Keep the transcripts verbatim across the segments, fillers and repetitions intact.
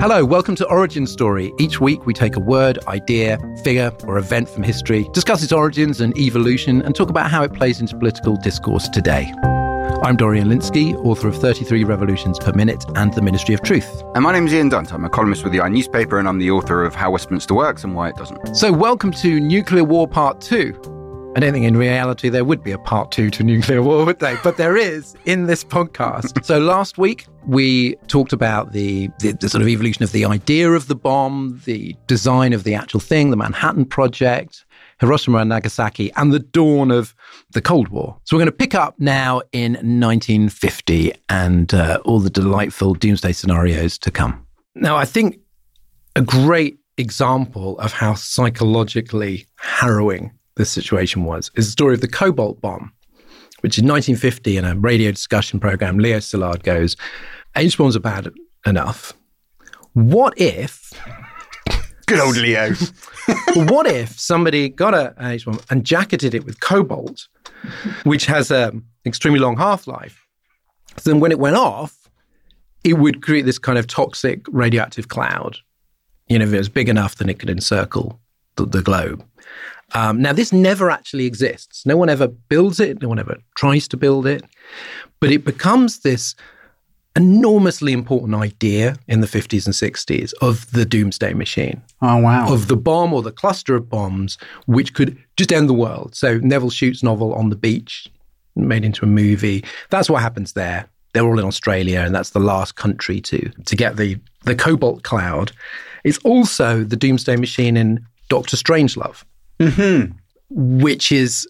Hello, welcome to Origin Story. Each week we take a word, idea, figure, or event from history, discuss its origins and evolution, and talk about how it plays into political discourse today. I'm Dorian Lynskey, author of thirty-three Revolutions Per Minute and The Ministry of Truth. And my name is Ian Dunt. I'm a columnist with the I newspaper, and I'm the author of How Westminster Works and Why It Doesn't. So welcome to Nuclear War Part two. I don't think in reality there would be a part two to nuclear war, would they? But there is in this podcast. So last week we talked about the, the, the sort of evolution of the idea of the bomb, the design of the actual thing, the Manhattan Project, Hiroshima and Nagasaki, and the dawn of the Cold War. So we're going to pick up now in nineteen fifty and uh, all the delightful doomsday scenarios to come. Now, I think a great example of how psychologically harrowing this situation was is the story of the Cobalt bomb, which in nineteen fifty in a radio discussion program, Leo Szilard goes, H bombs are bad enough. What if... Good old Leo. What if somebody got a, an H bomb and jacketed it with cobalt, which has an extremely long half-life? So then when it went off, it would create this kind of toxic radioactive cloud. You know, if it was big enough, then it could encircle the, the globe. Um, now, this never actually exists. No one ever builds it. No one ever tries to build it. But it becomes this enormously important idea in the fifties and sixties of the doomsday machine. Oh, wow. Of the bomb or the cluster of bombs, which could just end the world. So Neville Shute's novel On the Beach, made into a movie. That's what happens there. They're all in Australia, and that's the last country to, to get the, the cobalt cloud. It's also the doomsday machine in Doctor Strangelove. Mm-hmm. Which is,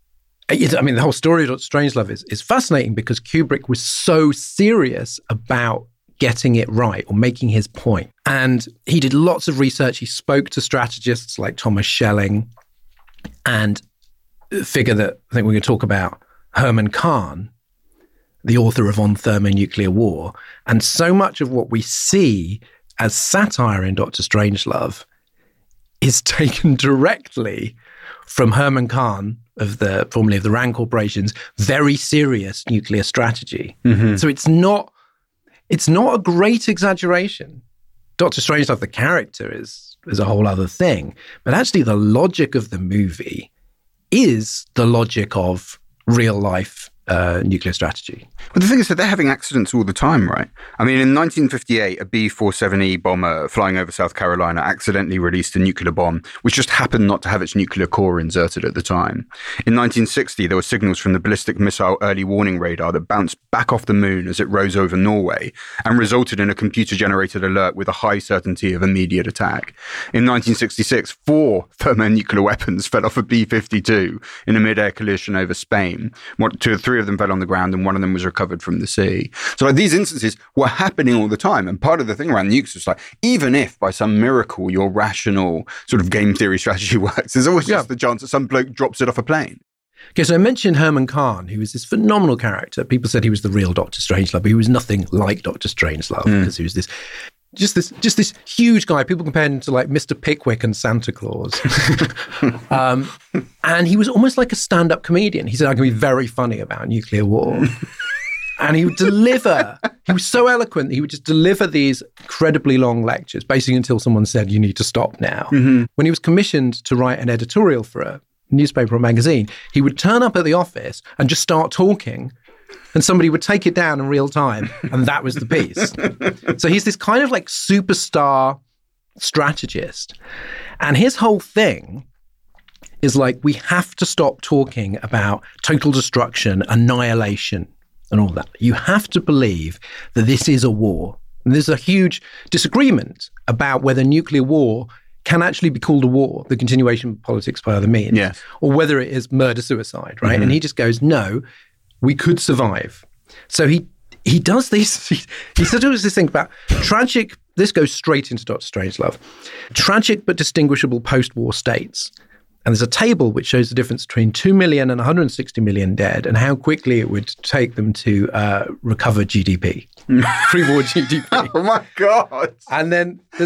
I mean, the whole story of Doctor Strangelove is, is fascinating because Kubrick was so serious about getting it right or making his point. And he did lots of research. He spoke to strategists like Thomas Schelling and a figure that I think we're going to talk about, Herman Kahn, the author of On Thermonuclear War. And so much of what we see as satire in Doctor Strangelove is taken directly from Herman Kahn, of the formerly of the Rand Corporation's very serious nuclear strategy. Mm-hmm. So it's not it's not a great exaggeration. Doctor Strangelove, the character, is is a whole other thing. But actually the logic of the movie is the logic of real life uh, nuclear strategy. But the thing is that they're having accidents all the time, right? I mean, in nineteen fifty-eight, a B forty-seven E bomber flying over South Carolina accidentally released a nuclear bomb, which just happened not to have its nuclear core inserted at the time. In nineteen sixty, there were signals from the ballistic missile early warning radar that bounced back off the moon as it rose over Norway and resulted in a computer-generated alert with a high certainty of immediate attack. In nineteen sixty-six, four thermonuclear weapons fell off a B fifty-two in a mid-air collision over Spain. One, two or three of them fell on the ground, and one of them was recovered from the sea. So like these instances were happening all the time. And part of the thing around nukes is like, even if by some miracle your rational sort of game theory strategy works, there's always yeah. just the chance that some bloke drops it off a plane. Okay, so I mentioned Herman Kahn, who was this phenomenal character. People said he was the real Doctor Strangelove, but he was nothing like Doctor Strangelove mm. because he was this Just this, just this huge guy. People compared him to like Mister Pickwick and Santa Claus. um, and he was almost like a stand-up comedian. He said, I can be very funny about nuclear war. And he would deliver, he was so eloquent, that he would just deliver these incredibly long lectures, basically until someone said, you need to stop now. Mm-hmm. When he was commissioned to write an editorial for a newspaper or magazine, he would turn up at the office and just start talking, and somebody would take it down in real time, and that was the piece. So he's this kind of like superstar strategist. And his whole thing is like, we have to stop talking about total destruction, annihilation, and all that. You have to believe that this is a war. And there's a huge disagreement about whether nuclear war can actually be called a war, the continuation of politics by other means, yes. or whether it is murder-suicide, right? Mm-hmm. And he just goes, no, we could survive. So he he does this, he, he sort of does this thing about tragic, this goes straight into Doctor Strangelove, tragic but distinguishable post-war states. And there's a table which shows the difference between two million and one hundred sixty million dead and how quickly it would take them to uh, recover G D P, pre-war G D P. Oh my God. And then there's...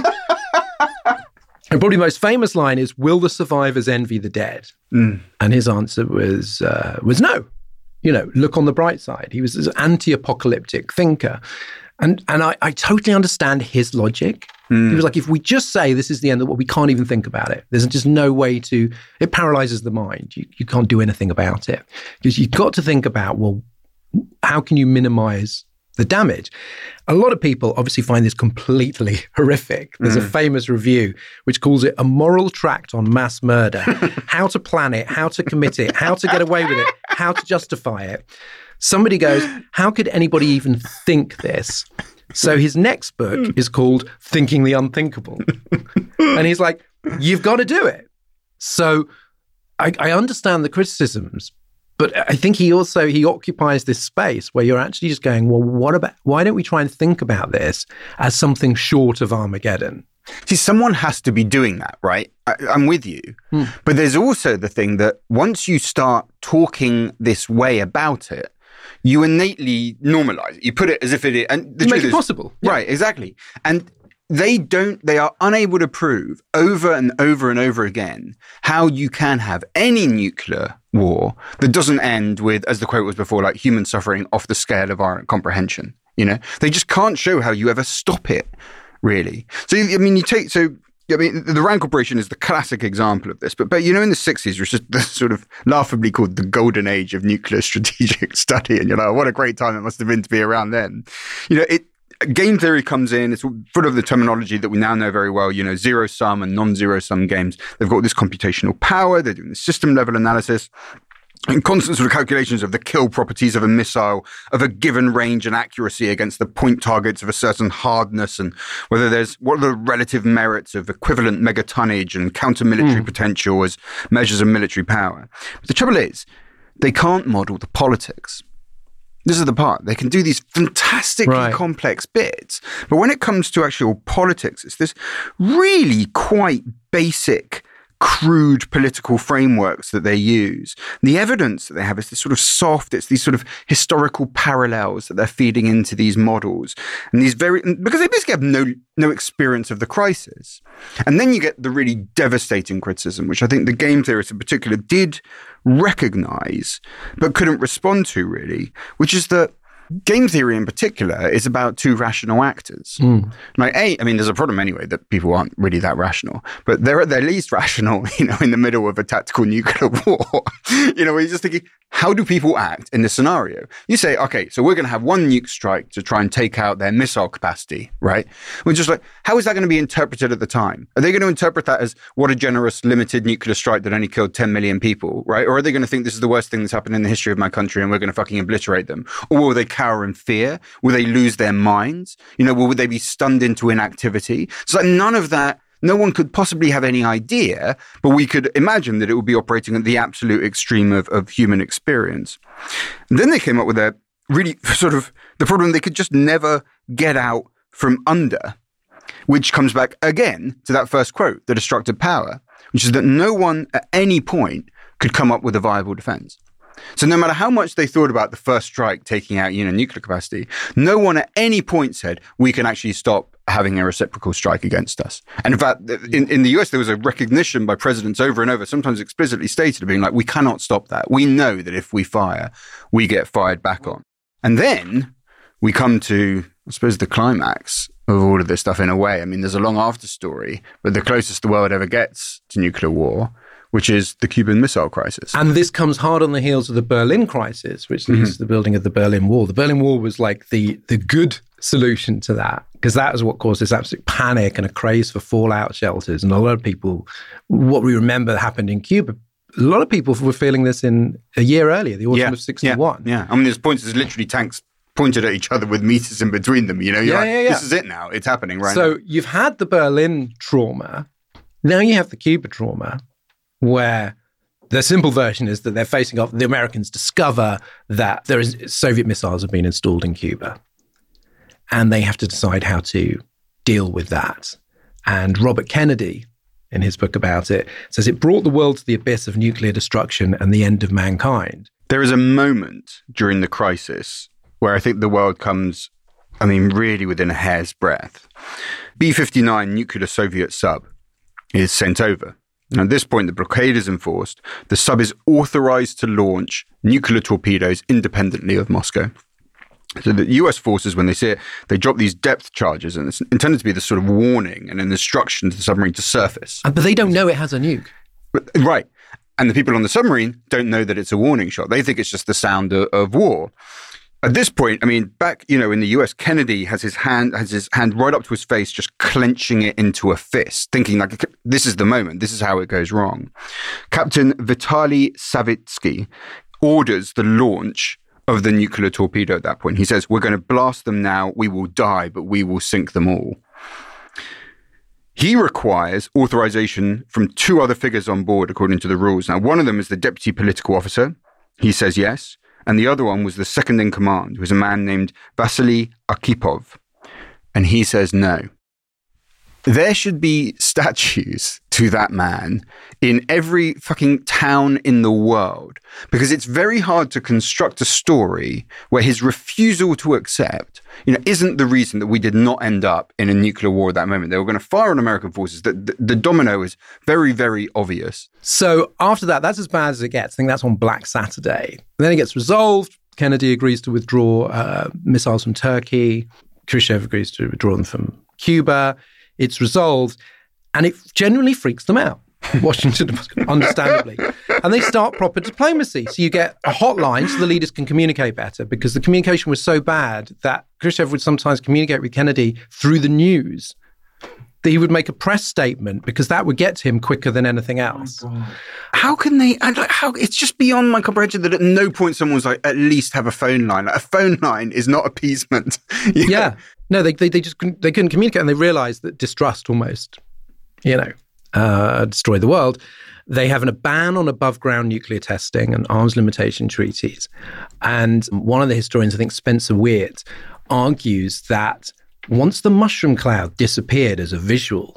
And probably the most famous line is, will the survivors envy the dead? Mm. And his answer was uh, was no. You know, look on the bright side. He was this anti-apocalyptic thinker. And and I, I totally understand his logic. Mm. He was like, if we just say this is the end of the world, we can't even think about it. There's just no way to, it paralyzes the mind. You, you can't do anything about it. Because you've got to think about, well, how can you minimize the damage? A lot of people obviously find this completely horrific. There's mm. a famous review which calls it a moral tract on mass murder, how to plan it, how to commit it, how to get away with it, how to justify it. Somebody goes, how could anybody even think this? So his next book is called Thinking the Unthinkable. And he's like, you've got to do it. So I, I understand the criticisms, but I think he also, he occupies this space where you're actually just going, well, what about, why don't we try and think about this as something short of Armageddon? See, someone has to be doing that, right? I, I'm with you. Hmm. But there's also the thing that once you start talking this way about it, you innately normalize it. You put it as if it is. And the you truth make it is, possible. Yeah. Right, exactly. And they don't, they are unable to prove over and over and over again how you can have any nuclear war that doesn't end with, as the quote was before, like human suffering off the scale of our comprehension. You know, they just can't show how you ever stop it, really. So, I mean, you take, so, I mean, the Rand Corporation is the classic example of this. But, but you know, in the sixties, which is sort of laughably called the golden age of nuclear strategic study. And you're like, what a great time it must have been to be around then. You know, it game theory comes in. It's full of the terminology that we now know very well, you know, zero sum and non-zero sum games. They've got this computational power. They're doing the system level analysis and constant sort of calculations of the kill properties of a missile, of a given range and accuracy against the point targets of a certain hardness, and whether there's, what are the relative merits of equivalent megatonnage and counter-military mm. potential as measures of military power. But the trouble is, they can't model the politics. This is the part. They can do these fantastically right. complex bits. But when it comes to actual politics, it's this really quite basic, crude political frameworks that they use. And the evidence that they have is this sort of soft, it's these sort of historical parallels that they're feeding into these models. And these very, because they basically have no, no experience of the crisis. And then you get the really devastating criticism, which I think the game theorists in particular did recognize, but couldn't respond to really, which is that game theory in particular is about two rational actors. Mm. Like, A, I mean, there's a problem anyway that people aren't really that rational, but they're at their least rational, you know, in the middle of a tactical nuclear war. You know, where you're just thinking, how do people act in this scenario? You say, okay, so we're going to have one nuke strike to try and take out their missile capacity, right? We're just like, how is that going to be interpreted at the time? Are they going to interpret that as what a generous, limited nuclear strike that only killed ten million people, right? Or are they going to think this is the worst thing that's happened in the history of my country and we're going to fucking obliterate them? Or will they cower in fear? Will they lose their minds? You know, will they be stunned into inactivity? So like none of that, no one could possibly have any idea, but we could imagine that it would be operating at the absolute extreme of, of human experience. And then they came up with a really sort of the problem they could just never get out from under, which comes back again to that first quote, the destructive power, which is that no one at any point could come up with a viable defense. So no matter how much they thought about the first strike taking out, you know, nuclear capacity, no one at any point said we can actually stop having a reciprocal strike against us. And in fact, in, in the U S, there was a recognition by presidents over and over, sometimes explicitly stated, of being like, we cannot stop that. We know that if we fire, we get fired back on. And then we come to, I suppose, the climax of all of this stuff in a way. I mean, there's a long after story, but the closest the world ever gets to nuclear war, which is the Cuban Missile Crisis. And this comes hard on the heels of the Berlin Crisis, which leads mm-hmm. to the building of the Berlin Wall. The Berlin Wall was like the the good solution to that, because that was what caused this absolute panic and a craze for fallout shelters. And a lot of people, what we remember happened in Cuba, a lot of people were feeling this in a year earlier, the autumn yeah, of sixty-one. Yeah, yeah, I mean, there's points, there's literally tanks pointed at each other with meters in between them. You know, you're yeah, like, yeah, yeah. this is it now. It's happening right so now. So you've had the Berlin trauma. Now you have the Cuba trauma, where the simple version is that they're facing off. The Americans discover that there is Soviet missiles have been installed in Cuba, and they have to decide how to deal with that. And Robert Kennedy, in his book about it, says it brought the world to the abyss of nuclear destruction and the end of mankind. There is a moment during the crisis where I think the world comes, I mean, really within a hair's breadth. B fifty-nine nuclear Soviet sub is sent over. And at this point, the blockade is enforced. The sub is authorized to launch nuclear torpedoes independently of Moscow. So the U S forces, when they see it, they drop these depth charges, and it's intended to be this sort of warning and an instruction to the submarine to surface. But they don't know it has a nuke. Right. And the people on the submarine don't know that it's a warning shot. They think it's just the sound of, of war. At this point, I mean, back, you know, in the U S, Kennedy has his hand has his hand right up to his face, just clenching it into a fist, thinking like, this is the moment. This is how it goes wrong. Captain Vitaly Savitsky orders the launch of the nuclear torpedo at that point. He says, we're going to blast them now. We will die, but we will sink them all. He requires authorization from two other figures on board, according to the rules. Now, one of them is the deputy political officer. He says yes. And the other one was the second in command, who was a man named Vasily Arkhipov. And he says no. There should be statues to that man in every fucking town in the world, because it's very hard to construct a story where his refusal to accept, you know, isn't the reason that we did not end up in a nuclear war at that moment. They were going to fire on American forces. The, the, the domino is very, very obvious. So after that, that's as bad as it gets. I think that's on Black Saturday. And then it gets resolved. Kennedy agrees to withdraw uh, missiles from Turkey. Khrushchev agrees to withdraw them from Cuba. It's resolved, and it generally freaks them out, Washington, understandably. And they start proper diplomacy. So you get a hotline so the leaders can communicate better, because the communication was so bad that Khrushchev would sometimes communicate with Kennedy through the news. That he would make a press statement, because that would get to him quicker than anything else. Oh, how can they, and like, how, it's just beyond my comprehension that at no point someone was like, at least have a phone line. Like, a phone line is not appeasement. Yeah. yeah. No, they, they they just couldn't, they couldn't communicate, and they realized that distrust almost, you know, uh, destroyed the world. They have a ban on above ground nuclear testing and arms limitation treaties. And one of the historians, I think Spencer Weird, argues that once the mushroom cloud disappeared as a visual,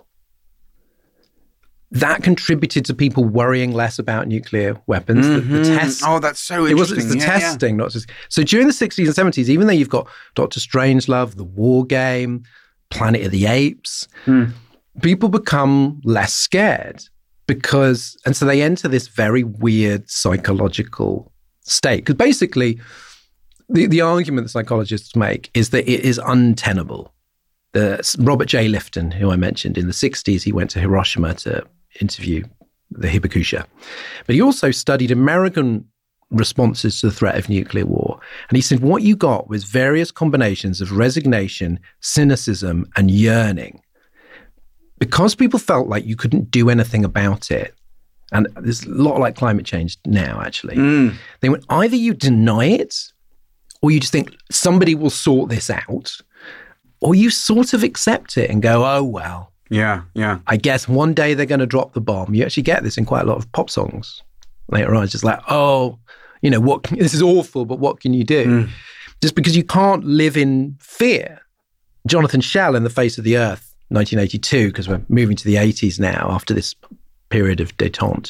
that contributed to people worrying less about nuclear weapons. Mm-hmm. The, the test, oh, that's so interesting. It was it's the yeah, testing, yeah. not just. So during the sixties and seventies, even though you've got Doctor Strangelove, The War Game, Planet of the Apes, mm. people become less scared because, and so they enter this very weird psychological state. Because basically, the, the argument that psychologists make is that it is untenable. The, Robert J. Lifton, who I mentioned, in the sixties, he went to Hiroshima to interview the Hibakusha. But he also studied American responses to the threat of nuclear war. And he said what you got was various combinations of resignation, cynicism, and yearning. Because people felt like you couldn't do anything about it, and there's a lot like climate change now, actually, mm. they went, either you deny it, or you just think somebody will sort this out, or you sort of accept it and go, oh, well. Yeah, yeah. I guess one day they're going to drop the bomb. You actually get this in quite a lot of pop songs later on. It's just like, oh, you know, what? This is awful, but what can you do? Mm. Just because you can't live in fear. Jonathan Schell in The Face of the Earth, nineteen eighty-two, because we're moving to the eighties now after this period of détente.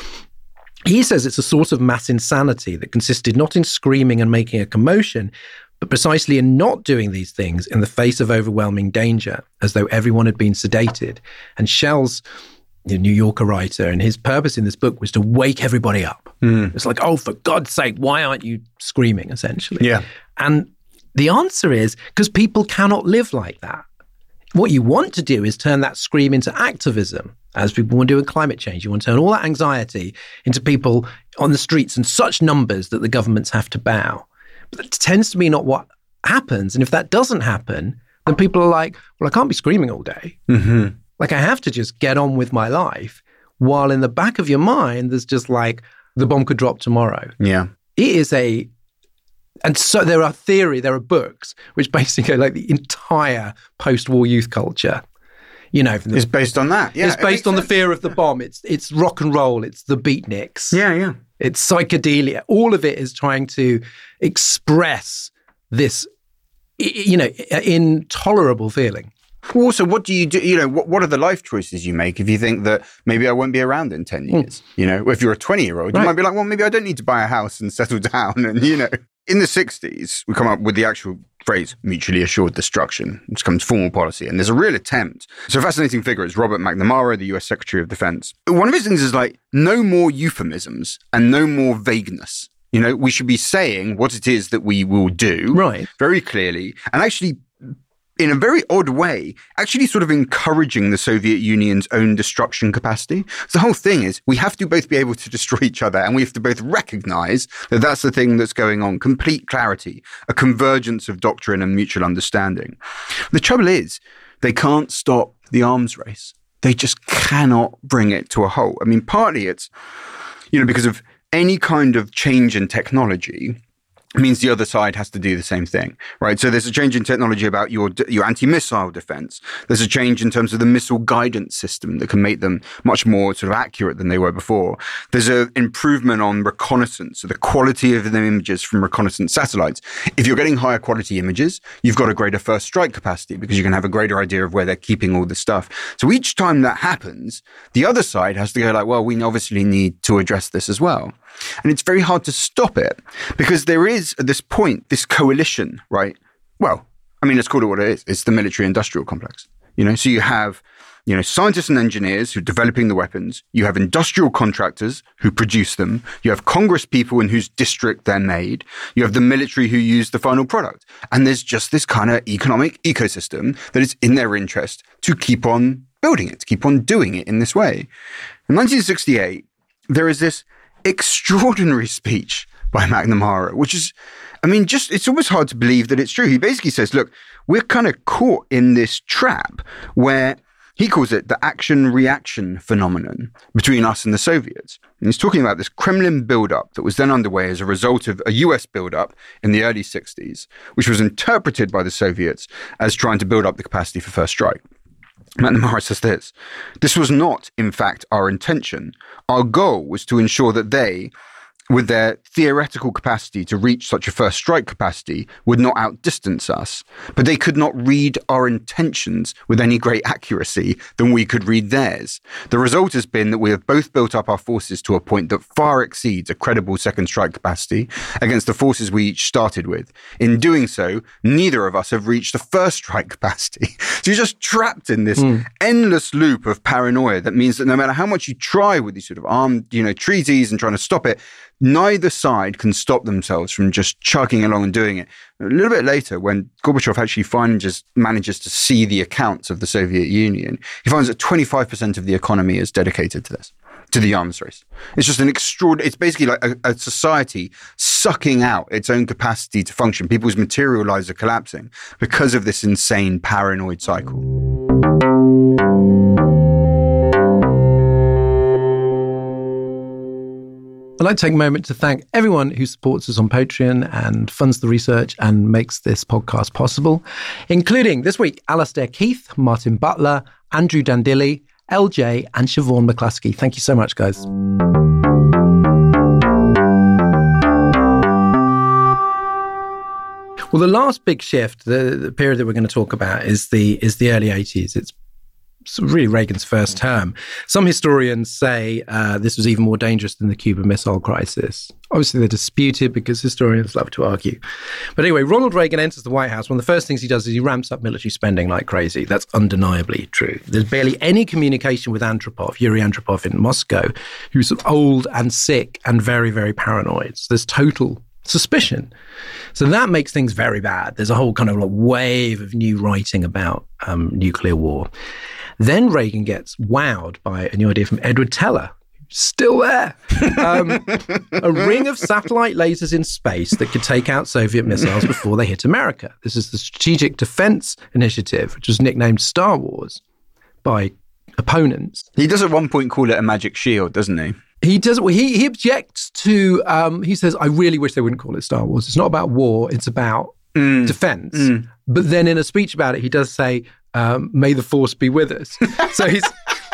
He says it's a sort of mass insanity that consisted not in screaming and making a commotion, but precisely in not doing these things in the face of overwhelming danger, as though everyone had been sedated. And Schell's the New Yorker writer, and his purpose in this book was to wake everybody up. Mm. It's like, oh, for God's sake, why aren't you screaming, essentially? Yeah. And the answer is because people cannot live like that. What you want to do is turn that scream into activism, as people want to do in climate change. You want to turn all that anxiety into people on the streets in such numbers that the governments have to bow. But that tends to be not what happens. And if that doesn't happen, then people are like, well, I can't be screaming all day. Mm-hmm. Like, I have to just get on with my life. While in the back of your mind, there's just like, the bomb could drop tomorrow. Yeah. It is a... And so there are theory, there are books, which basically like the entire post-war youth culture, you know. The, it's based on that, yeah. It's based it on sense. The fear of the yeah. bomb. It's it's rock and roll. It's the beatniks. Yeah, yeah. It's psychedelia. All of it is trying to express this, you know, intolerable feeling. Also, what do you do? You know, what, what are the life choices you make if you think that maybe I won't be around in ten years? Mm. You know, if you're a twenty-year-old, you right. might be like, well, maybe I don't need to buy a house and settle down and, you know. In the sixties, we come up with the actual phrase, mutually assured destruction, which becomes formal policy. And there's a real attempt. So a fascinating figure is Robert McNamara, the U S Secretary of Defense. One of his things is like, no more euphemisms and no more vagueness. You know, we should be saying what it is that we will do right. very clearly, and actually, in a very odd way, actually sort of encouraging the Soviet Union's own destruction capacity. So the whole thing is we have to both be able to destroy each other, and we have to both recognize that that's the thing that's going on. Complete clarity, a convergence of doctrine and mutual understanding. The trouble is they can't stop the arms race. They just cannot bring it to a halt. I mean, partly it's, you know, because of any kind of change in technology means the other side has to do the same thing, right? So there's a change in technology about your your anti-missile defense. There's a change in terms of the missile guidance system that can make them much more sort of accurate than they were before. There's an improvement on reconnaissance, so the quality of the images from reconnaissance satellites. If you're getting higher quality images, you've got a greater first strike capacity because you can have a greater idea of where they're keeping all this stuff. So each time that happens, the other side has to go like, well, we obviously need to address this as well. And it's very hard to stop it because there is, at this point, this coalition, right? Well, I mean, let's call it what it is. It's the military-industrial complex. You know, so you have, you know, scientists and engineers who are developing the weapons. You have industrial contractors who produce them. You have Congress people in whose district they're made. You have the military who use the final product. And there's just this kind of economic ecosystem that is in their interest to keep on building it, to keep on doing it in this way. In nineteen sixty-eight, there is this extraordinary speech by McNamara, which is, I mean, just, it's almost hard to believe that it's true. He basically says, look, we're kind of caught in this trap where he calls it the action-reaction phenomenon between us and the Soviets. And he's talking about this Kremlin buildup that was then underway as a result of a U S buildup in the early sixties, which was interpreted by the Soviets as trying to build up the capacity for first strike. McNamara says this: this was not, in fact, our intention. Our goal was to ensure that they, with their theoretical capacity to reach such a first strike capacity, would not outdistance us. But they could not read our intentions with any great accuracy than we could read theirs. The result has been that we have both built up our forces to a point that far exceeds a credible second strike capacity against the forces we each started with. In doing so, neither of us have reached the first strike capacity. So you're just trapped in this mm. endless loop of paranoia that means that no matter how much you try with these sort of armed, you know, treaties and trying to stop it, neither side can stop themselves from just chugging along and doing it. A little bit later, when Gorbachev actually finds, manages to see the accounts of the Soviet Union, he finds that twenty-five percent of the economy is dedicated to this, to the arms race. It's just an extraordinary, it's basically like a, a society sucking out its own capacity to function. People's material lives are collapsing because of this insane paranoid cycle. I'd like to take a moment to thank everyone who supports us on Patreon and funds the research and makes this podcast possible, including this week, Alastair Keith, Martin Butler, Andrew Dandilli, L J, and Siobhan McCluskey. Thank you so much, guys. Well, the last big shift, the, the period that we're going to talk about, is the is the early eighties. It's really Reagan's first term. Some historians say uh, this was even more dangerous than the Cuban Missile Crisis. Obviously, they're disputed because historians love to argue. But anyway, Ronald Reagan enters the White House. One of the first things he does is he ramps up military spending like crazy. That's undeniably true. There's barely any communication with Andropov, Yuri Andropov in Moscow, who's old and sick and very, very paranoid. So there's total suspicion. So that makes things very bad. There's a whole kind of like wave of new writing about um, nuclear war. Then Reagan gets wowed by a new idea from Edward Teller, still there. Um, a ring of satellite lasers in space that could take out Soviet missiles before they hit America. This is the Strategic Defense Initiative, which was nicknamed Star Wars by opponents. He does at one point call it a magic shield, doesn't he? He does. Well, he he objects to. Um, he says, "I really wish they wouldn't call it Star Wars. It's not about war. It's about mm. defense." Mm. But then, in a speech about it, he does say, um, "May the Force be with us." So he's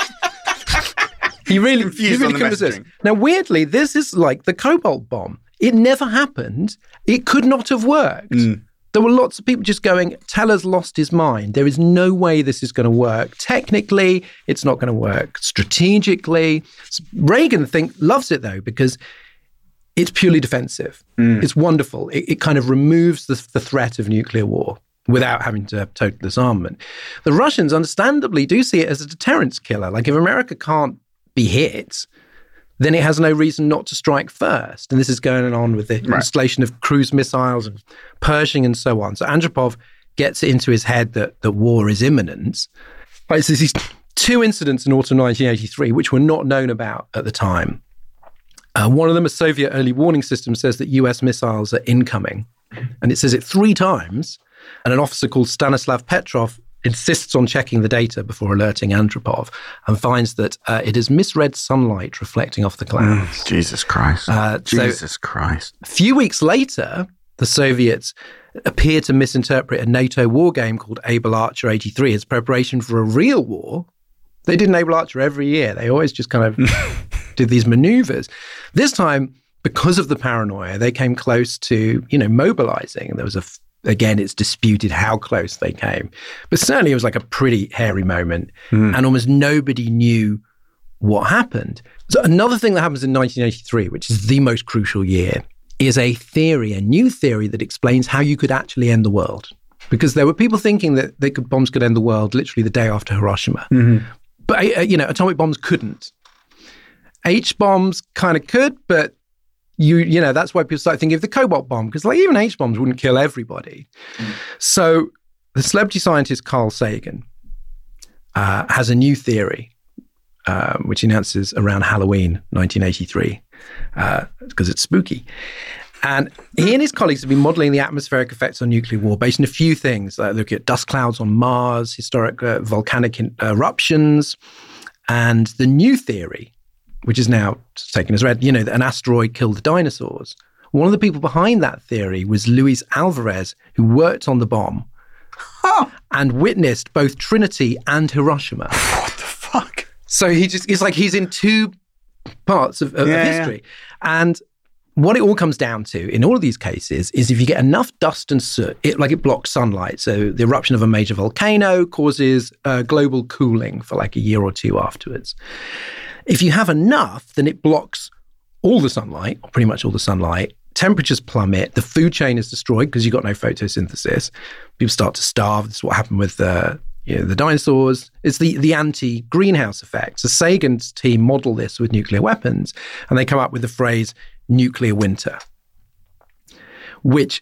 he really he really comes this. Now, weirdly, this is like the Cobalt bomb. It never happened. It could not have worked. Mm. There were lots of people just going, Teller's lost his mind. There is no way this is going to work. Technically, it's not going to work. Strategically, Reagan think loves it, though, because it's purely defensive. Mm. It's wonderful. It, it kind of removes the, the threat of nuclear war without having to have total disarmament. The Russians, understandably, do see it as a deterrence killer. Like, if America can't be hit, then it has no reason not to strike first. And this is going on with the right. installation of cruise missiles and Pershing and so on. So Andropov gets it into his head that, that war is imminent. Right, so these two incidents in autumn nineteen eighty-three, which were not known about at the time. Uh, one of them, a Soviet early warning system, says that U S missiles are incoming. And it says it three times. And an officer called Stanislav Petrov insists on checking the data before alerting Andropov and finds that uh, it is misread sunlight reflecting off the clouds. Mm, Jesus Christ. Uh, Jesus so Christ. A few weeks later, the Soviets appear to misinterpret a NATO war game called Able Archer eighty-three as preparation for a real war. They did an Able Archer every year. They always just kind of did these maneuvers. This time, because of the paranoia, they came close to, you know, mobilizing. And there was a Again, it's disputed how close they came. But certainly it was like a pretty hairy moment. Mm. And almost nobody knew what happened. So another thing that happens in nineteen eighty-three, which is the most crucial year, is a theory, a new theory that explains how you could actually end the world. Because there were people thinking that they could, bombs could end the world literally the day after Hiroshima. Mm-hmm. But, uh, you know, atomic bombs couldn't. H-bombs kind of could, but You you know, that's why people start thinking of the cobalt bomb, because like even H-bombs wouldn't kill everybody. Mm. So the celebrity scientist Carl Sagan uh, has a new theory, uh, which he announces around Halloween nineteen eighty-three, because uh, it's spooky. And he and his colleagues have been modeling the atmospheric effects on nuclear war based on a few things. Like looking at dust clouds on Mars, historic uh, volcanic in, uh, eruptions, and the new theory, which is now taken as read, you know, that an asteroid killed the dinosaurs. One of the people behind that theory was Luis Alvarez, who worked on the bomb huh. and witnessed both Trinity and Hiroshima. What the fuck? So he just, it's like he's in two parts of, of, yeah, of history. Yeah. And what it all comes down to in all of these cases is if you get enough dust and soot, it like it blocks sunlight. So the eruption of a major volcano causes uh, global cooling for like a year or two afterwards. If you have enough, then it blocks all the sunlight, or pretty much all the sunlight. Temperatures plummet. The food chain is destroyed because you've got no photosynthesis. People start to starve. This is what happened with uh, you know, the dinosaurs. It's the, the anti-greenhouse effect. So Sagan's team model this with nuclear weapons, and they come up with the phrase nuclear winter, which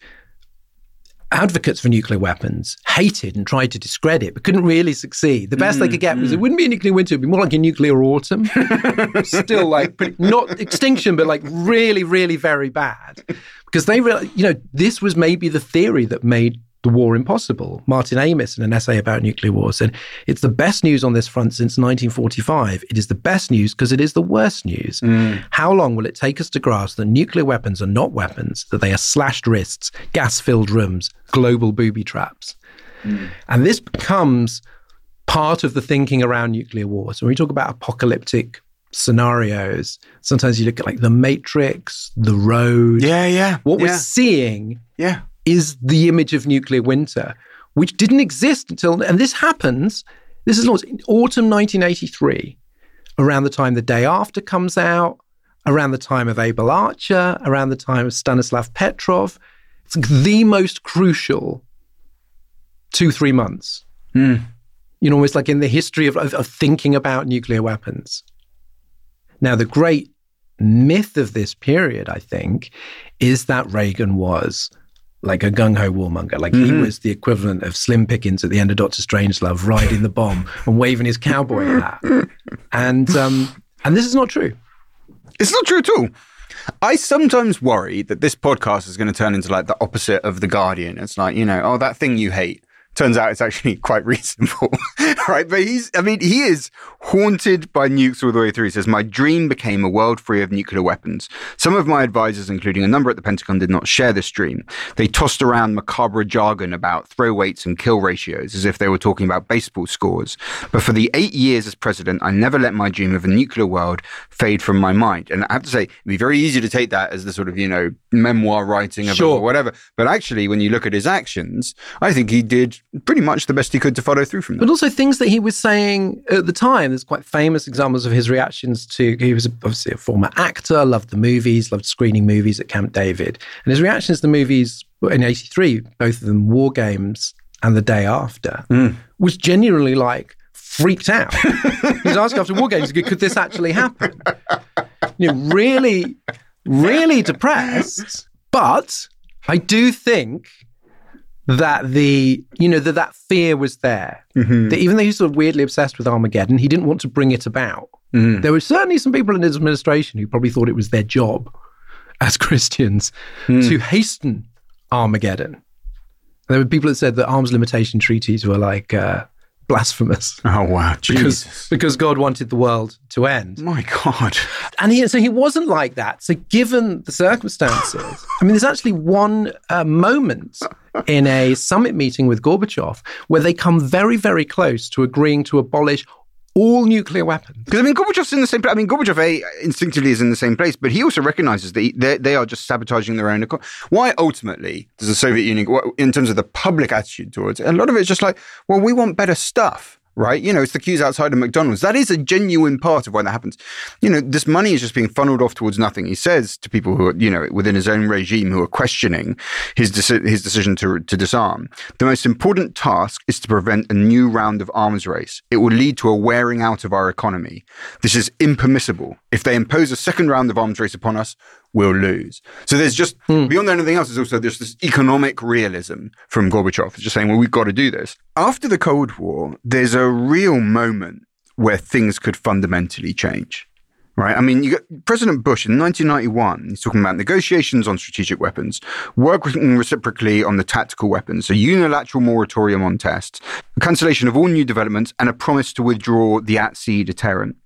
advocates for nuclear weapons hated and tried to discredit, but couldn't really succeed. The best mm, they could get was mm. it wouldn't be a nuclear winter, it would be more like a nuclear autumn. Still like, pretty, not extinction, but like really, really very bad. Because they realized, you know, this was maybe the theory that made the war impossible. Martin Amis, in an essay about nuclear war, said, it's the best news on this front since nineteen forty-five. It is the best news because it is the worst news. Mm. How long will it take us to grasp that nuclear weapons are not weapons, that they are slashed wrists, gas-filled rooms, global booby traps? Mm. And this becomes part of the thinking around nuclear war. So when we talk about apocalyptic scenarios, sometimes you look at like The Matrix, The Road. Yeah, yeah. What yeah. we're seeing yeah. is the image of nuclear winter, which didn't exist until, and this happens, this is launched in autumn nineteen eighty-three, around the time The Day After comes out, around the time of Able Archer, around the time of Stanislav Petrov. It's the most crucial two, three months. Mm. You know, almost like in the history of, of, of thinking about nuclear weapons. Now, the great myth of this period, I think, is that Reagan was like a gung-ho warmonger. Like mm-hmm. he was the equivalent of Slim Pickens at the end of Doctor Strangelove, riding the bomb and waving his cowboy hat. And um, and this is not true. It's not true at all. I sometimes worry that this podcast is going to turn into like the opposite of The Guardian. It's like, you know, oh, that thing you hate. Turns out it's actually quite reasonable, right? But he's, I mean, he is haunted by nukes all the way through. He says, my dream became a world free of nuclear weapons. Some of my advisors, including a number at the Pentagon, did not share this dream. They tossed around macabre jargon about throw weights and kill ratios as if they were talking about baseball scores. But for the eight years as president, I never let my dream of a nuclear world fade from my mind. And I have to say, it'd be very easy to take that as the sort of, you know, memoir writing of sure. or whatever. But actually, when you look at his actions, I think he did pretty much the best he could to follow through from that. But also things that he was saying at the time. There's quite famous examples of his reactions to, he was obviously a former actor, loved the movies, loved screening movies at Camp David. And his reactions to movies in eighty-three, both of them War Games and The Day After, mm. was genuinely like freaked out. He was asking after War Games, could this actually happen? you know, really, really depressed. But I do think that the, you know, that that fear was there. Mm-hmm. That even though he's sort of weirdly obsessed with Armageddon, he didn't want to bring it about. Mm. There were certainly some people in his administration who probably thought it was their job as Christians mm. to hasten Armageddon. There were people that said that arms limitation treaties were like uh, blasphemous. Oh, wow. Because, Jesus. because God wanted the world to end. My God. And he, so he wasn't like that. So given the circumstances, I mean, there's actually one uh, moment in a summit meeting with Gorbachev where they come very, very close to agreeing to abolish all nuclear weapons. Because, I mean, Gorbachev's in the same place. I mean, Gorbachev a, instinctively is in the same place, but he also recognizes that he, they, they are just sabotaging their own economy. Why ultimately does the Soviet Union, in terms of the public attitude towards it, a lot of it's just like, well, we want better stuff. Right? You know, it's the queues outside of McDonald's. That is a genuine part of why that happens. You know, this money is just being funneled off towards nothing. He says to people who are, you know, within his own regime who are questioning his deci- his decision to, to disarm, the most important task is to prevent a new round of arms race. It will lead to a wearing out of our economy. This is impermissible. If they impose a second round of arms race upon us, we'll lose. So there's just, hmm. beyond anything else, there's also there's this economic realism from Gorbachev. It's just saying, well, we've got to do this. After the Cold War, there's a real moment where things could fundamentally change, right? I mean, you got President Bush in nineteen ninety-one, he's talking about negotiations on strategic weapons, working reciprocally on the tactical weapons, a unilateral moratorium on tests, a cancellation of all new developments, and a promise to withdraw the at-sea deterrent.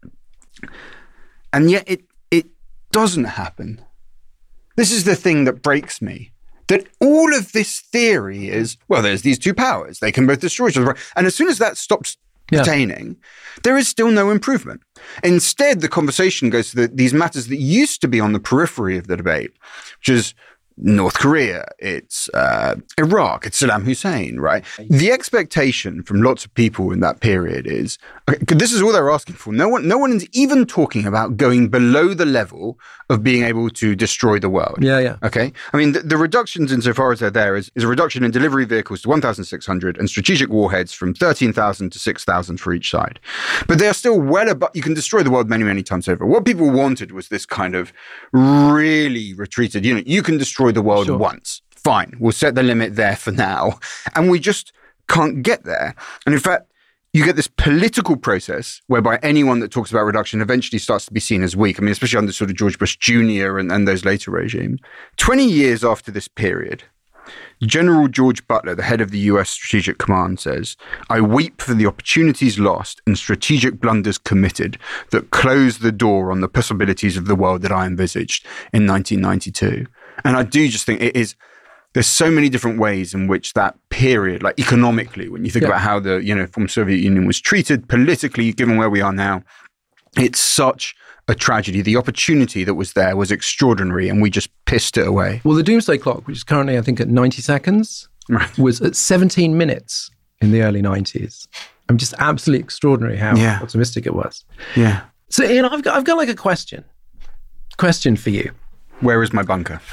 And yet it it doesn't happen. This is the thing that breaks me. That all of this theory is, well, there's these two powers. They can both destroy each other. And as soon as that stops yeah. pertaining, there is still no improvement. Instead, the conversation goes to the, these matters that used to be on the periphery of the debate, which is North Korea, it's uh, Iraq, it's Saddam Hussein, right? The expectation from lots of people in that period is, okay, this is all they're asking for. No one, no one is even talking about going below the level of being able to destroy the world. Yeah, yeah. Okay? I mean, the, the reductions insofar as they're there is, is a reduction in delivery vehicles to one thousand six hundred and strategic warheads from thirteen thousand to six thousand for each side. But they are still well above, you can destroy the world many, many times over. What people wanted was this kind of really retreated, you know, you can destroy the world sure. once. Fine. We'll set the limit there for now. And we just can't get there. And in fact, you get this political process whereby anyone that talks about reduction eventually starts to be seen as weak. I mean, especially under sort of George Bush Junior and, and those later regimes. twenty years after this period, General George Butler, the head of the U S Strategic Command, says, "I weep for the opportunities lost and strategic blunders committed that closed the door on the possibilities of the world that I envisaged in nineteen ninety-two. And I do just think it is, there's so many different ways in which that period, like economically, when you think yeah. about how the, you know, former Soviet Union was treated politically, given where we are now, it's such a tragedy. The opportunity that was there was extraordinary and we just pissed it away. Well, the doomsday clock, which is currently, I think, at ninety seconds, right. was at seventeen minutes in the early nineties. I'm just absolutely extraordinary how yeah. optimistic it was. Yeah. So, Ian, I've got, I've got like a question. Question for you. Where is my bunker?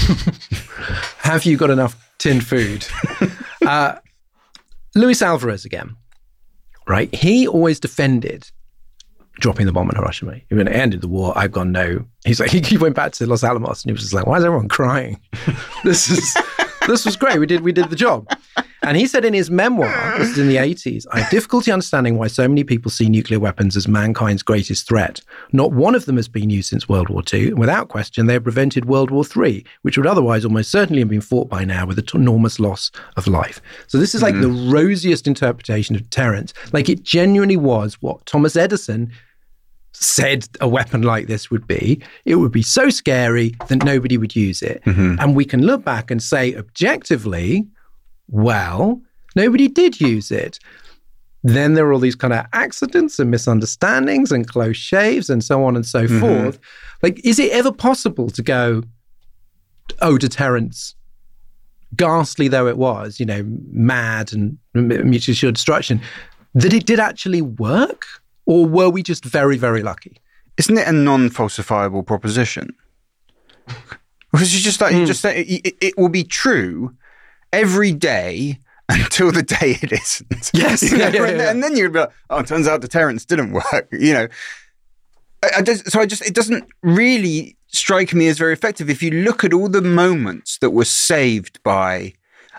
Have you got enough tinned food? uh, Luis Alvarez again, right? He always defended dropping the bomb on Hiroshima. When it ended the war, I've gone no. He's like, he went back to Los Alamos and he was just like, why is everyone crying? This is this was great. We did we did the job. And he said in his memoir, this is in the eighties, I have difficulty understanding why so many people see nuclear weapons as mankind's greatest threat. Not one of them has been used since World War Two. And without question, they have prevented World War Three, which would otherwise almost certainly have been fought by now with an enormous loss of life. So this is like mm-hmm. the rosiest interpretation of deterrence. Like it genuinely was what Thomas Edison said a weapon like this would be. It would be so scary that nobody would use it. Mm-hmm. And we can look back and say objectively, well, nobody did use it. Then there are all these kind of accidents and misunderstandings and close shaves and so on and so mm-hmm. forth. Like, is it ever possible to go, oh, deterrence, ghastly though it was, you know, mad and mutually assured destruction, that it did actually work? Or were we just very, very lucky? Isn't it a non-falsifiable proposition? Because you just like, mm. you just say it, it, it will be true every day until the day it isn't. Yes. You know? yeah, yeah, and, yeah. and then you'd be like, oh, it turns out deterrence didn't work, you know. I, I just, so I just, it doesn't really strike me as very effective. If you look at all the moments that were saved by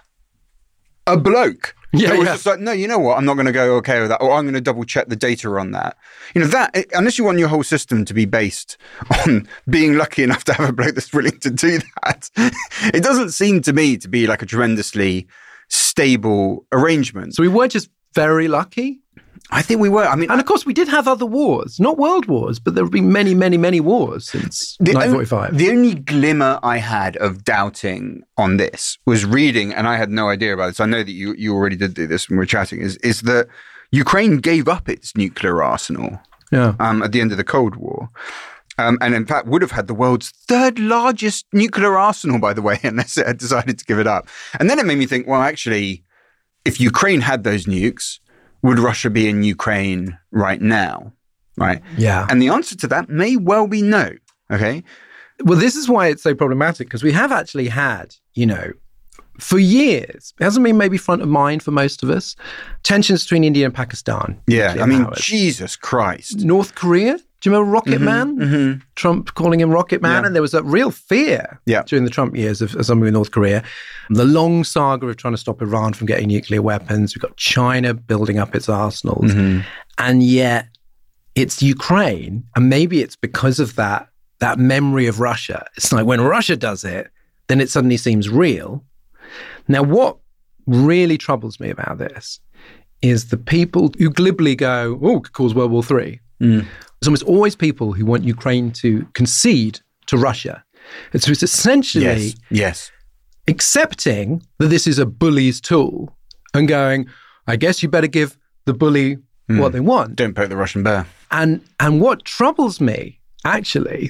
a bloke. Yeah, it was yeah. just like, no, you know what? I'm not going to go okay with that, or I'm going to double check the data on that. You know, that, unless you want your whole system to be based on being lucky enough to have a bloke that's willing to do that, it doesn't seem to me to be like a tremendously stable arrangement. So we were just very lucky. I think we were. I mean, and of course, we did have other wars, not world wars, but there have been many, many, many wars since nineteen forty-five. On, the only glimmer I had of doubting on this was reading, and I had no idea about this. I know that you you already did do this when we were chatting. Is is that Ukraine gave up its nuclear arsenal yeah. um, at the end of the Cold War. Um, and in fact, would have had the world's third largest nuclear arsenal, by the way, unless it had decided to give it up. And then it made me think, well, actually, if Ukraine had those nukes, would Russia be in Ukraine right now? Right? Yeah. And the answer to that may well be no. Okay. Well, this is why it's so problematic, because we have actually had, you know, for years, it hasn't been maybe front of mind for most of us, tensions between India and Pakistan. Yeah. I mean, powers. Jesus Christ. North Korea. Do you remember Rocket Mm-hmm, Man? Mm-hmm. Trump calling him Rocket Man. Yeah. And there was a real fear yeah. during the Trump years of, of something with North Korea. The long saga of trying to stop Iran from getting nuclear weapons. We've got China building up its arsenals. Mm-hmm. And yet it's Ukraine. And maybe it's because of that, that memory of Russia. It's like when Russia does it, then it suddenly seems real. Now, what really troubles me about this is the people who glibly go, oh, it could cause World War Three. Mm. There's almost always people who want Ukraine to concede to Russia. And so it's essentially yes. Yes. accepting that this is a bully's tool and going, I guess you better give the bully mm. what they want. Don't poke the Russian bear. And and what troubles me, actually,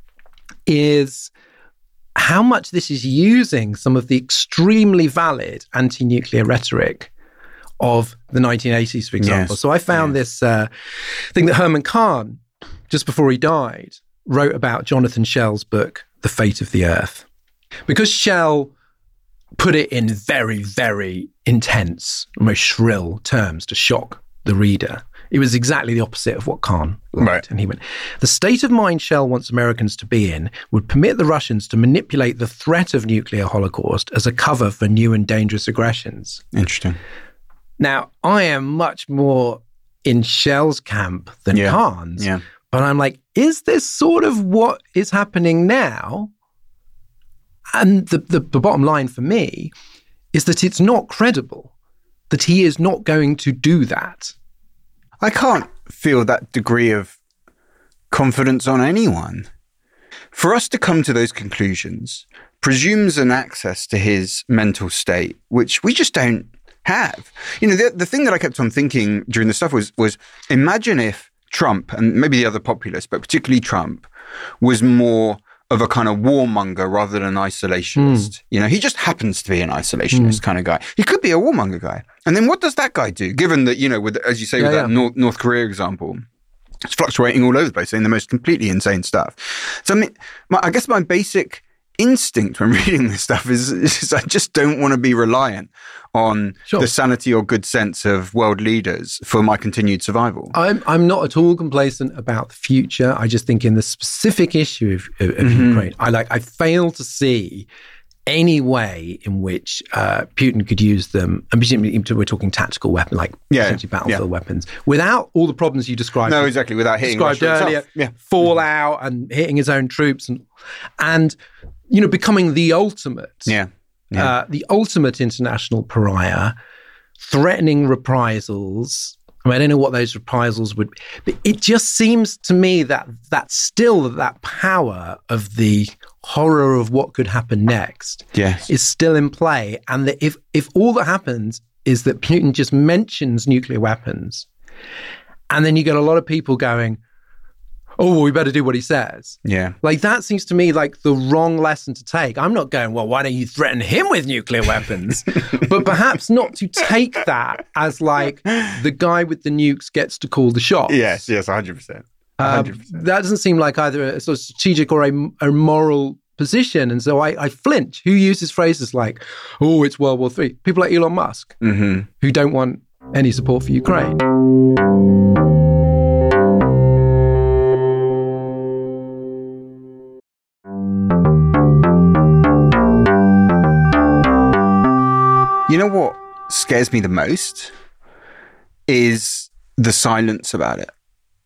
is how much this is using some of the extremely valid anti-nuclear rhetoric of the nineteen eighties, for example. Yes. So I found yes. this uh, thing that Herman Kahn, just before he died, wrote about Jonathan Schell's book, The Fate of the Earth. Because Schell put it in very, very intense, almost shrill terms to shock the reader, it was exactly the opposite of what Kahn liked. Right. And he went, the state of mind Schell wants Americans to be in would permit the Russians to manipulate the threat of nuclear holocaust as a cover for new and dangerous aggressions. Interesting. Now, I am much more in Schell's camp than yeah. Kahn's, yeah. but I'm like, is this sort of what is happening now? And the, the, the bottom line for me is that it's not credible, that he is not going to do that. I can't feel that degree of confidence on anyone. For us to come to those conclusions presumes an access to his mental state, which we just don't have. You know, the, the thing that I kept on thinking during the stuff was, was imagine if Trump, and maybe the other populists, but particularly Trump, was more of a kind of warmonger rather than an isolationist. Mm. You know, he just happens to be an isolationist mm. kind of guy. He could be a warmonger guy. And then what does that guy do? Given that, you know, with, as you say, yeah, with yeah. that North, North Korea example, it's fluctuating all over the place, saying the most completely insane stuff. So, I mean, my, I guess my basic instinct when reading this stuff is, is I just don't want to be reliant on sure. the sanity or good sense of world leaders for my continued survival. I'm I'm not at all complacent about the future. I just think in the specific issue of, of, of mm-hmm. Ukraine, I like I fail to see any way in which uh, Putin could use them, and presumably we're talking tactical weapons, like yeah, essentially battlefield yeah. weapons, without all the problems you described. No, exactly, without hitting described Russia earlier, itself. Yeah. fallout and hitting his own troops, and and you know becoming the ultimate, yeah, yeah. Uh, the ultimate international pariah, threatening reprisals. I mean, I don't know what those reprisals would be, but it just seems to me that that still that power of the horror of what could happen next yes. is still in play. And that if, if all that happens is that Putin just mentions nuclear weapons, and then you get a lot of people going, oh, well, we better do what he says. Yeah. Like, that seems to me like the wrong lesson to take. I'm not going, well, why don't you threaten him with nuclear weapons? But perhaps not to take that as like the guy with the nukes gets to call the shots. Yes, yes, one hundred percent. one hundred percent. Uh, that doesn't seem like either a sort of strategic or a, a moral position. And so I, I flinch. Who uses phrases like, oh, it's World War Three? People like Elon Musk, mm-hmm. who don't want any support for Ukraine. You know what scares me the most is the silence about it.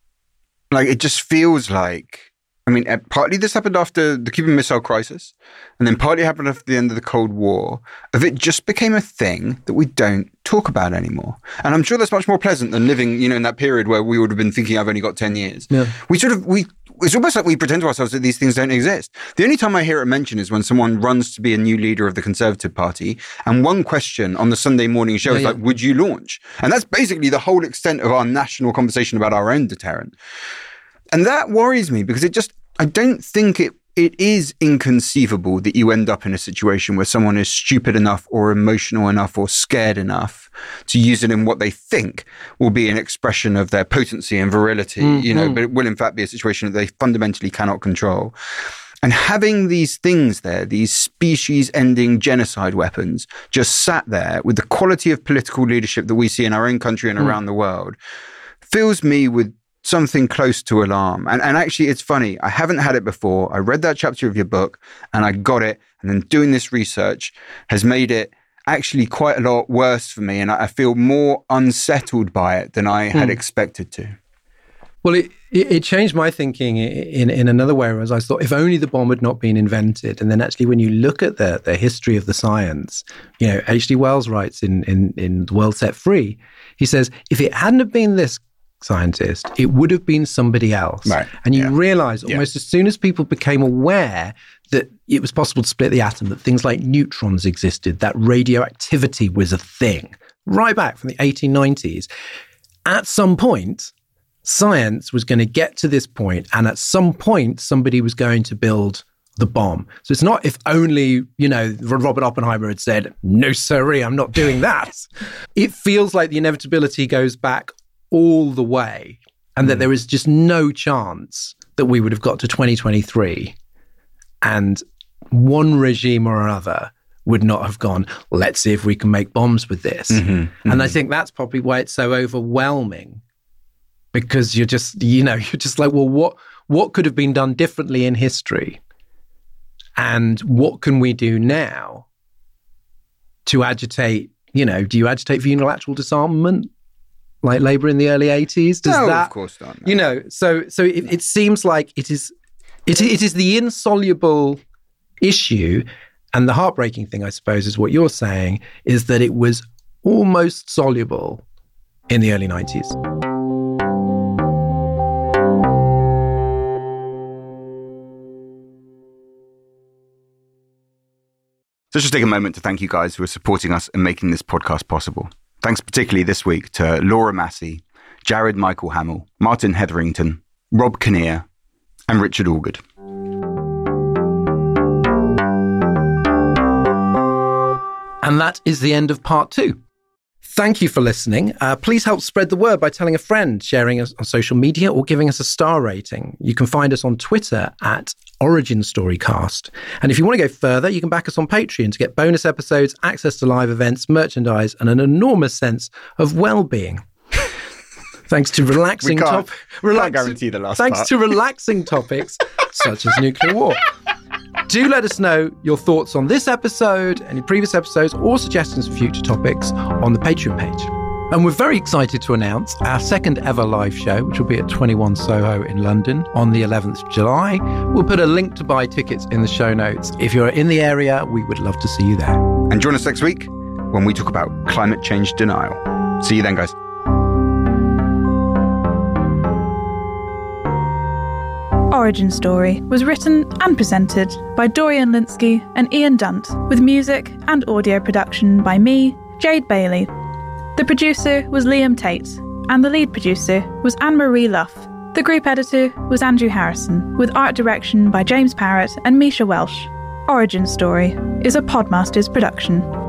Like, it just feels like, I mean, partly this happened after the Cuban Missile Crisis, and then partly happened after the end of the Cold War, of it just became a thing that we don't talk about anymore. And I'm sure that's much more pleasant than living, you know, in that period where we would have been thinking, I've only got ten years. Yeah. We sort of, we, it's almost like we pretend to ourselves that these things don't exist. The only time I hear it mentioned is when someone runs to be a new leader of the Conservative Party, and one question on the Sunday morning show yeah, is yeah. like, would you launch? And that's basically the whole extent of our national conversation about our own deterrent. And that worries me because it just, I don't think it it is inconceivable that you end up in a situation where someone is stupid enough or emotional enough or scared enough to use it in what they think will be an expression of their potency and virility, mm-hmm. you know, but it will in fact be a situation that they fundamentally cannot control. And having these things there, these species-ending genocide weapons, just sat there with the quality of political leadership that we see in our own country and mm. around the world, fills me with something close to alarm. And, and actually, it's funny. I haven't had it before. I read that chapter of your book and I got it. And then doing this research has made it actually quite a lot worse for me. And I, I feel more unsettled by it than I had mm. expected to. Well, it, it, it changed my thinking in, in another way, whereas I thought if only the bomb had not been invented. And then actually when you look at the, the history of the science, you know, H G Wells writes in, in, in The World Set Free, he says, if it hadn't have been this scientist, it would have been somebody else. Right. And you yeah. realize almost yeah. as soon as people became aware that it was possible to split the atom, that things like neutrons existed, that radioactivity was a thing, right back from the eighteen nineties, at some point, science was going to get to this point, and at some point, somebody was going to build the bomb. So it's not if only, you know, Robert Oppenheimer had said, no, sirree, I'm not doing that. It feels like the inevitability goes back all the way, and mm. that there is just no chance that we would have got to twenty twenty-three and one regime or another would not have gone, let's see if we can make bombs with this. Mm-hmm, mm-hmm. And I think that's probably why it's so overwhelming, because you're just, you know, you're just like, well, what what could have been done differently in history? And what can we do now to agitate, you know, do you agitate for unilateral disarmament? Like Labour in the early eighties? Does no, that, of course not. No. You know, so so it, it seems like it is it, it is the insoluble issue. And the heartbreaking thing, I suppose, is what you're saying, is that it was almost soluble in the early nineties. So just take a moment to thank you guys who are supporting us and making this podcast possible. Thanks particularly this week to Laura Massey, Jared Michael Hamill, Martin Hetherington, Rob Kinnear, and Richard Allgood. And that is the end of part two. Thank you for listening. Uh, please help spread the word by telling a friend, sharing us on social media, or giving us a star rating. You can find us on Twitter at Origin Storycast. And if you want to go further, you can back us on Patreon to get bonus episodes, access to live events, merchandise, and an enormous sense of well-being. Thanks to relaxing top- relax- can't guarantee the last Thanks part. to relaxing topics such as nuclear war. Do let us know your thoughts on this episode, any previous episodes, or suggestions for future topics on the Patreon page. And we're very excited to announce our second ever live show, which will be at twenty-one Soho in London on the eleventh of July. We'll put a link to buy tickets in the show notes. If you're in the area, we would love to see you there. And join us next week when we talk about climate change denial. See you then, guys. Origin Story was written and presented by Dorian Linsky and Ian Dunt, with music and audio production by me, Jade Bailey. The producer was Liam Tate, and the lead producer was Anne-Marie Luff. The group editor was Andrew Harrison, with art direction by James Parrott and Misha Welsh. Origin Story is a Podmasters production.